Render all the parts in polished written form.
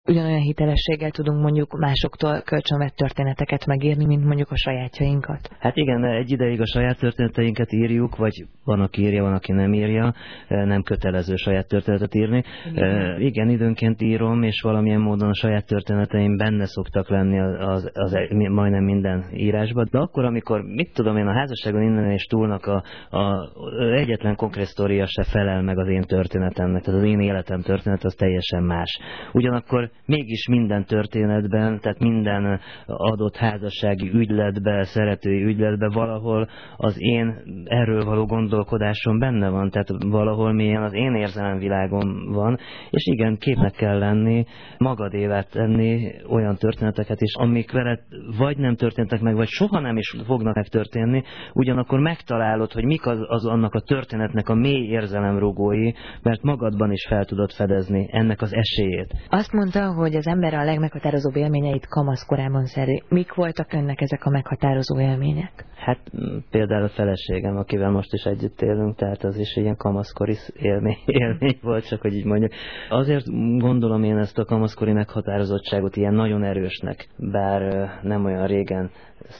ugyanolyan hitelességgel tudunk mondjuk másoktól kölcsönvett történeteket megírni, mint mondjuk a sajátjainkat? Hát igen, egy ideig a saját történeteinket írjuk, vagy van, aki írja, van, aki nem írja, nem kötelező saját történetet írni. Igen, időnként írom, és valamilyen módon a saját történeteim benne szoktak lenni az majdnem minden írásban. De akkor, amikor, mit tudom én, a házasságon innen és túlnak a egyetlen konkrét sztoria se felel meg az én történetemnek, tehát az én életem történet az teljesen más. Ugyanakkor mégis minden történetben, tehát minden adott házassági ügyletben, szeretői ügyletben valahol az én erről való gondolkodásom benne van, tehát valahol mélyen az én érzelemvilágom van, és igen, képnek kell lenni, magadévá tenni olyan történeteket is, amik veled vagy nem történtek meg, vagy soha nem is fognak megtörténni, ugyanakkor megtalálod, hogy mik az annak a történetnek a mély érzelemrugói, mert magadban is fel tudod fedezni ennek az esélyét. Azt mondta, hogy az ember a legmeghatározóbb élményeit kamaszkorában szeri. Mik voltak önnek ezek a meghatározó élmények? Hát például a feleségem, akivel most is együtt élünk, tehát az is ilyen kamaszkori élmény volt, csak hogy így mondjuk. Azért gondolom én ezt a kamaszkori meghatározottságot ilyen nagyon erősnek, bár nem olyan régen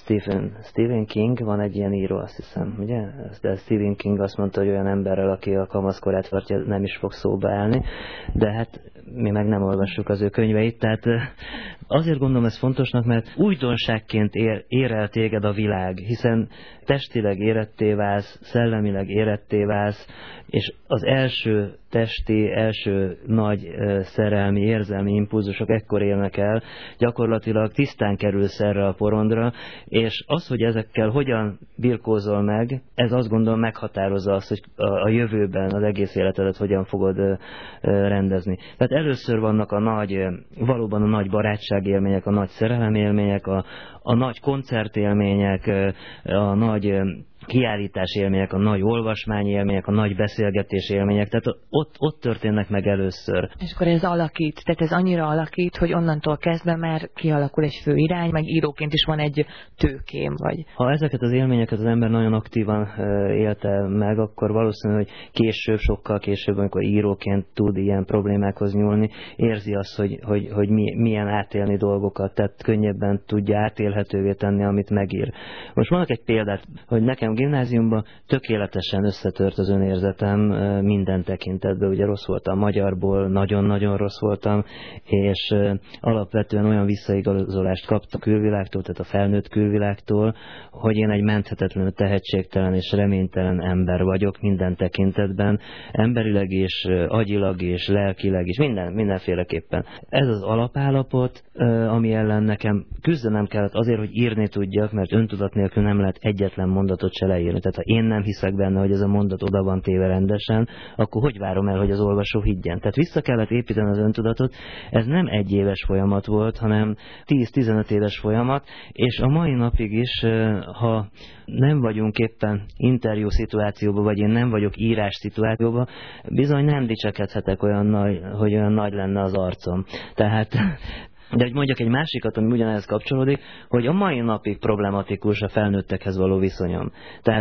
Stephen King, van egy ilyen író, azt hiszem, ugye? De Stephen King azt mondta, hogy olyan emberrel, aki a kamaszkorát tartja, nem is fog szóba állni, de hát mi meg nem olvassuk az ő könyveit, tehát azért gondolom ez fontosnak, mert újdonságként ér el téged a világ, hiszen testileg éretté válsz, szellemileg éretté válsz, és az első testi, első nagy szerelmi, érzelmi impulzusok ekkor élnek el, gyakorlatilag tisztán kerülsz erre a porondra, és az, hogy ezekkel hogyan birkózol meg, ez azt gondolom meghatározza azt, hogy a jövőben az egész életedet hogyan fogod rendezni. Tehát először vannak valóban a nagy barátságélmények, a nagy szerelemélmények, a nagy koncertélmények, a nagy kiállítás élmények, a nagy olvasmány élmények, a nagy beszélgetés élmények, tehát ott történnek meg először. És akkor ez alakít, tehát ez annyira alakít, hogy onnantól kezdve már kialakul egy fő irány, meg íróként is van egy tőkém, vagy... Ha ezeket az élményeket az ember nagyon aktívan élte meg, akkor valószínű, hogy később, sokkal később, amikor íróként tud ilyen problémákhoz nyúlni, érzi azt, hogy milyen átélni dolgokat, tehát könnyebben tudja átélhetővé tenni, amit megír. Most mondok egy példát, hogy nekem gimnáziumban tökéletesen összetört az önérzetem minden tekintetben. Ugye rossz voltam magyarból, nagyon-nagyon rossz voltam, és alapvetően olyan visszaigazolást kaptam a külvilágtól, tehát a felnőtt külvilágtól, hogy én egy menthetetlenül tehetségtelen és reménytelen ember vagyok minden tekintetben, emberileg is, agyilag is, lelkileg is, mindenféleképpen. Ez az alapállapot, ami ellen nekem küzdenem kellett azért, hogy írni tudjak, mert öntudat nélkül nem lehet egyetlen mondatot se leírni. Tehát ha én nem hiszek benne, hogy ez a mondat oda van téve rendesen, akkor hogy várom el, hogy az olvasó higgyen? Tehát vissza kellett építeni az öntudatot. Ez nem egy éves folyamat volt, hanem 10-15 éves folyamat, és a mai napig is, ha nem vagyunk éppen interjú szituációban, vagy én nem vagyok írás szituációban, bizony nem dicsekedhetek hogy olyan nagy lenne az arcom. Tehát de hogy mondjak egy másikat, ami ugyanehhez kapcsolódik, hogy a mai napig problematikus a felnőttekhez való viszonyom. Tehát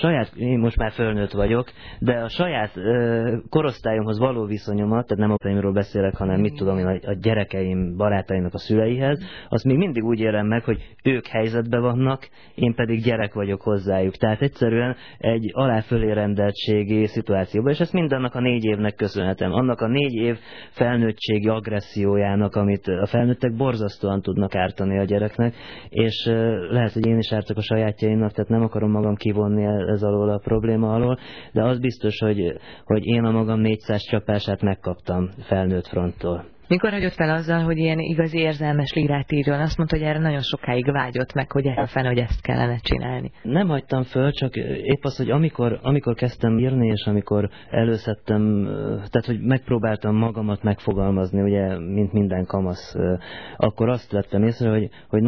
én most már felnőtt vagyok, de a saját korosztályomhoz való viszonyomat, tehát nem a pénzről beszélek, hanem mit tudom én, a gyerekeim, barátaimnak a szüleihez, azt még mindig úgy élem meg, hogy ők helyzetben vannak, én pedig gyerek vagyok hozzájuk. Tehát egyszerűen egy alá-fölé rendeltségi szituációban, és ezt mindennek a 4 évnek köszönhetem. Annak a 4 év felnőttségi agressziójának, amit a felnőttek borzasztóan tudnak ártani a gyereknek, és lehet, hogy én is ártok a sajátjaimnak, tehát nem akarom magam kivonni ez alól a probléma alól, de az biztos, hogy én a magam 400 csapását megkaptam felnőtt fronttól. Mikor hagyott fel azzal, hogy ilyen igazi érzelmes lírát írjon? Azt mondta, hogy erre nagyon sokáig vágyott meg, hogy hogy ezt kellene csinálni. Nem hagytam föl, csak épp az, hogy amikor kezdtem írni, és amikor előszedtem, tehát hogy megpróbáltam magamat megfogalmazni, ugye, mint minden kamasz, akkor azt vettem észre, hogy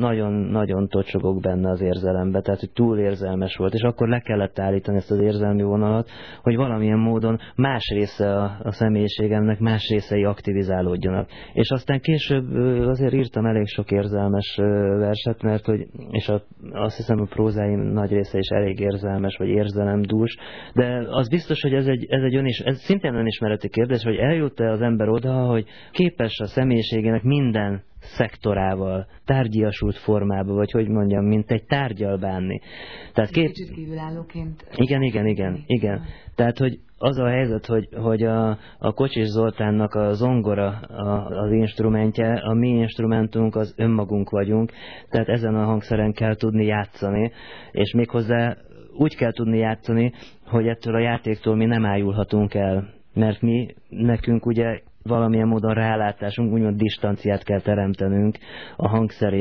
nagyon tocsogok benne az érzelembe, tehát hogy túl érzelmes volt, és akkor le kellett állítani ezt az érzelmi vonalat, hogy valamilyen módon más része a személyiségemnek, más részei aktivizálódjanak. kapcsolódjanak. És aztán később azért írtam elég sok érzelmes verset, mert hogy, és azt hiszem a prózáim nagy része is elég érzelmes, vagy érzelemdús, de az biztos, hogy ez szintén önismereti kérdés, hogy eljut-e az ember oda, hogy képes a személyiségének minden szektorával, tárgyiasult formában, vagy hogy mondjam, mint egy tárgyal bánni. Tehát kicsit kívülállóként. Igen. Tehát, hogy az a helyzet, hogy a Kocsis Zoltánnak a zongora az instrumentje, a mi instrumentunk az önmagunk vagyunk, tehát ezen a hangszeren kell tudni játszani, és méghozzá úgy kell tudni játszani, hogy ettől a játéktól mi nem ájulhatunk el, mert nekünk ugye valamilyen módon rálátásunk, úgymond distanciát kell teremtenünk a hangszer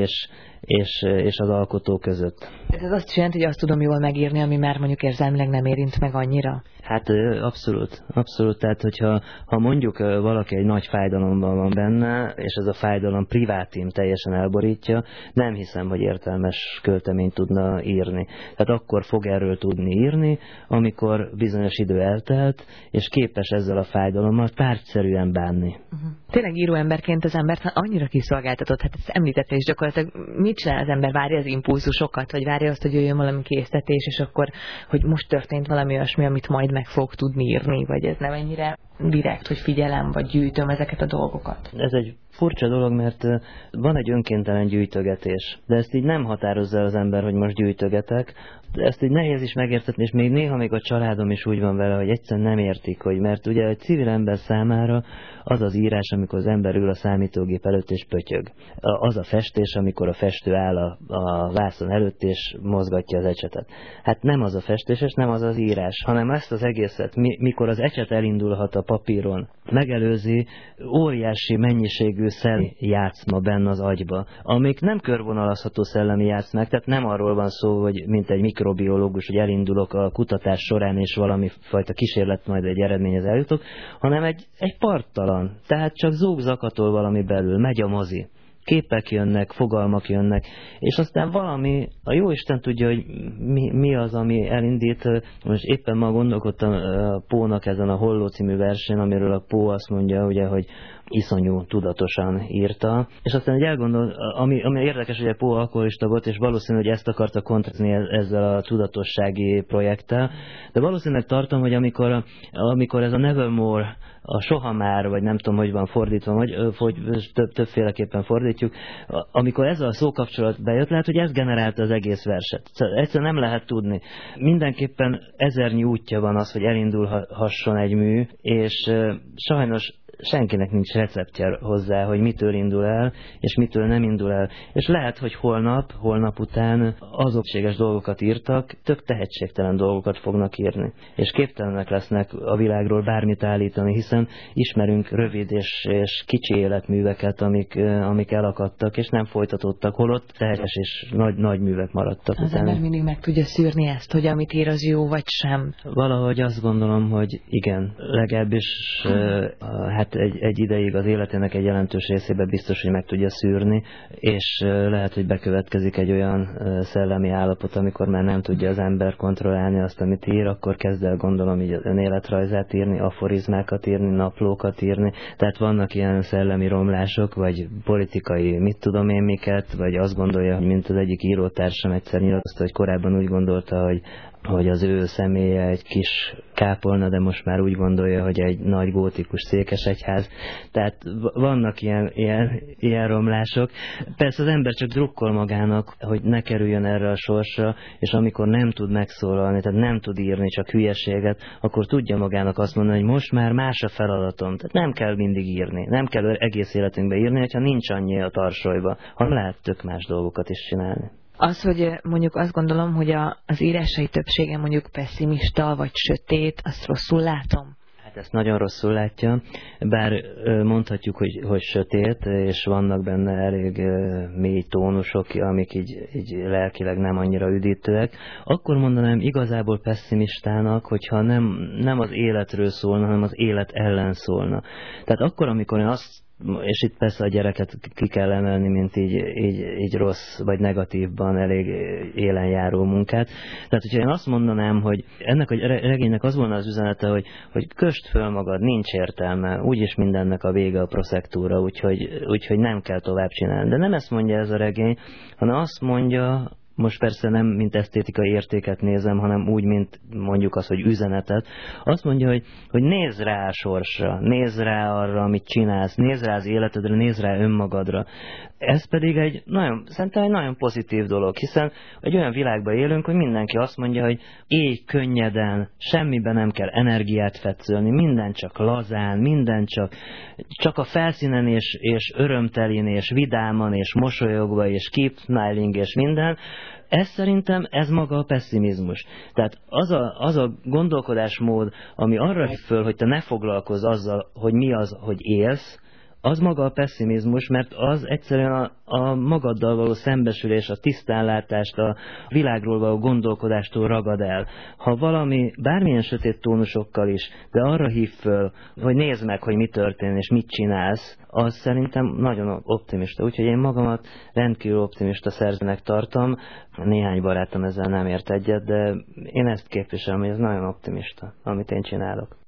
és az alkotó között. Ez azt is jelenti, hogy azt tudom jól megírni, ami már mondjuk érzelmileg nem érint meg annyira? Hát abszolút. Tehát, hogyha mondjuk valaki egy nagy fájdalomban van benne, és ez a fájdalom privátim teljesen elborítja, nem hiszem, hogy értelmes költeményt tudna írni. Tehát akkor fog erről tudni írni, amikor bizonyos idő eltelt, és képes ezzel a fájdalommal tárgyszerűen bánni. Tényleg íróemberként az embert annyira kiszolgáltatott, hát ezt említette is gyakorlatilag, mit csinál az ember? Várja az impulzusokat, vagy várja azt, hogy jöjjön valami késztetés, és akkor, hogy most történt valami olyasmi, amit majd meg fog tudni írni, vagy ez nem ennyire direkt, hogy figyelem, vagy gyűjtöm ezeket a dolgokat? Ez egy furcsa dolog, mert van egy önkéntelen gyűjtögetés, de ezt így nem határozza el az ember, hogy most gyűjtögetek. Ezt így nehéz is megértetni, és még a családom is úgy van vele, hogy egyszerűen nem értik, mert ugye egy civil ember számára az az írás, amikor az ember ül a számítógép előtt és pötyög. Az a festés, amikor a festő áll a vászon előtt és mozgatja az ecsetet. Hát nem az a festés, és nem az az írás, hanem ezt az egészet, mikor az ecset elindulhat a papíron, megelőzi óriási mennyiségű szellemi játszma benne az agyba, amik nem körvonalazható szellemi játszmák, tehát nem arról van szó, hogy mint egy mikrobiológus, hogy elindulok a kutatás során, és valami fajta kísérlet majd egy eredményhez eljutok, hanem egy parttalan, tehát csak zúg-zakatol valami belül, megy a mozi. Képek jönnek, fogalmak jönnek, és aztán valami, a Jóisten tudja, hogy mi az, ami elindít. Most éppen ma gondolkodtam Pónak ezen a Holló című versén, amiről a Pó azt mondja, ugye, hogy iszonyú tudatosan írta, és aztán egy ami érdekes, hogy a Pó alkoholista volt, és valószínű, hogy ezt akarta kontrazni ezzel a tudatossági projekttel, de valószínűleg tartom, hogy amikor ez a Nevermore, a soha már, vagy nem tudom, hogy van fordítva, vagy többféleképpen fordítjuk, amikor ez a szókapcsolat bejött, lehet, hogy ez generálta az egész verset. Egyszerűen nem lehet tudni. Mindenképpen ezernyi útja van az, hogy elindulhasson egy mű, és sajnos senkinek nincs receptje hozzá, hogy mitől indul el, és mitől nem indul el. És lehet, hogy holnap után azokséges dolgokat írtak, tök tehetségtelen dolgokat fognak írni. És képtelenek lesznek a világról bármit állítani, hiszen ismerünk rövid és kicsi életműveket, amik elakadtak, és nem folytatódtak, holott tehetes és nagy művek maradtak. Az ember mindig meg tudja szűrni ezt, hogy amit ír az jó, vagy sem. Valahogy azt gondolom, hogy igen, legalábbis hát egy ideig az életének egy jelentős részében biztos, hogy meg tudja szűrni, és lehet, hogy bekövetkezik egy olyan szellemi állapot, amikor már nem tudja az ember kontrollálni azt, amit ír, akkor kezd el, gondolom, így önéletrajzát írni, aforizmákat írni, naplókat írni. Tehát vannak ilyen szellemi romlások, vagy politikai mit tudom én miket, vagy azt gondolja, mint az egyik írótársam egyszer nyilatkozta, hogy korábban úgy gondolta, hogy az ő személye egy kis kápolna, de most már úgy gondolja, hogy egy nagy gótikus székesegyház. Tehát vannak ilyen romlások. Persze az ember csak drukkol magának, hogy ne kerüljön erre a sorsra, és amikor nem tud megszólalni, tehát nem tud írni csak hülyeséget, akkor tudja magának azt mondani, hogy most már más a feladatom. Tehát nem kell mindig írni, nem kell egész életünkbe írni, hogyha nincs annyi a tarsolyba, hanem lehet tök más dolgokat is csinálni. Az, hogy mondjuk azt gondolom, hogy az írásai többsége mondjuk pessimista vagy sötét, azt rosszul látom? Hát ezt nagyon rosszul látja, bár mondhatjuk, hogy sötét, és vannak benne elég mély tónusok, amik így lelkileg nem annyira üdítőek. Akkor mondanám igazából pessimistának, hogyha nem az életről szólna, hanem az élet ellen szólna. Tehát akkor, amikor én azt és itt persze a gyereket ki kell emelni, mint így rossz vagy negatívban elég élen járó munkát. Tehát, hogyha én azt mondanám, hogy ennek a regénynek az volna az üzenete, hogy kösd föl magad, nincs értelme, úgyis mindennek a vége a proszektúra, úgyhogy nem kell tovább csinálni. De nem ezt mondja ez a regény, hanem azt mondja, most persze nem mint esztétikai értéket nézem, hanem úgy, mint mondjuk az, hogy üzenetet. Azt mondja, hogy nézz rá a sorsra, nézz rá arra, amit csinálsz, nézz rá az életedre, nézz rá önmagadra. Ez pedig szerintem egy nagyon pozitív dolog, hiszen egy olyan világban élünk, hogy mindenki azt mondja, hogy élj könnyeden, semmiben nem kell energiát fetszölni, minden csak lazán, minden csak a felszínen és örömtelin, és vidáman, és mosolyogva, és keep smiling, és minden. Ez maga a pessimizmus. Tehát az a gondolkodásmód, ami arra hív föl, hogy te ne foglalkozz azzal, hogy mi az, hogy élsz, az maga a pessimizmus, mert az egyszerűen a magaddal való szembesülés, a tisztánlátást, a világról való gondolkodástól ragad el. Ha valami bármilyen sötét tónusokkal is, de arra hív föl, hogy nézd meg, hogy mi történik és mit csinálsz, az szerintem nagyon optimista. Úgyhogy én magamat rendkívül optimista szerzőnek tartom. Néhány barátom ezzel nem ért egyet, de én ezt képviselem, hogy ez nagyon optimista, amit én csinálok.